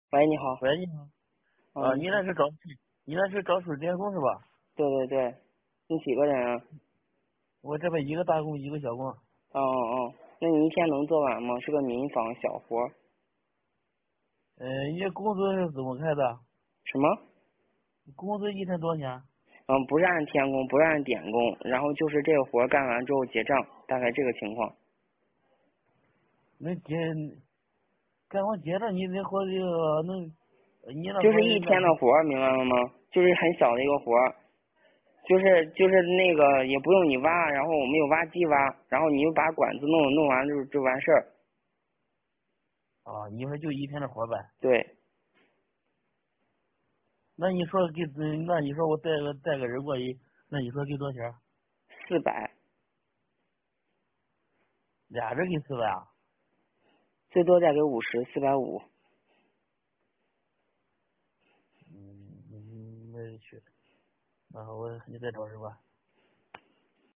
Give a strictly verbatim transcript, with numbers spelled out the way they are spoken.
喂，你好。 喂，你好。啊， 嗯，你好。 你那是找你那是找水电工是吧？ 对对对，你几个人啊？ 我这边一个大工，一个小工。 哦哦哦，那你一天能做完吗？是个民房小活儿。 嗯，你工资是怎么开的？ 什么？ 工资一天多少钱？ 嗯，不是按天工，不是按点工，然后就是这个活儿干完之后结账，大概这个情况。 那结干完结账，你那活这个能，你那就是一活那天的活儿，明白了吗？就是很小的一个活儿，就是就是那个也不用你挖，然后我们有挖机挖，然后你就把管子弄弄完就就完事儿。 啊，你说就一天的活呗？ 对。 那你说给，那你说我带个带个人过去，那你说给多少钱？ 四百。 俩人给四百啊？ 最多再给五十，四百五。 嗯嗯，没人去。啊，我你再找人吧。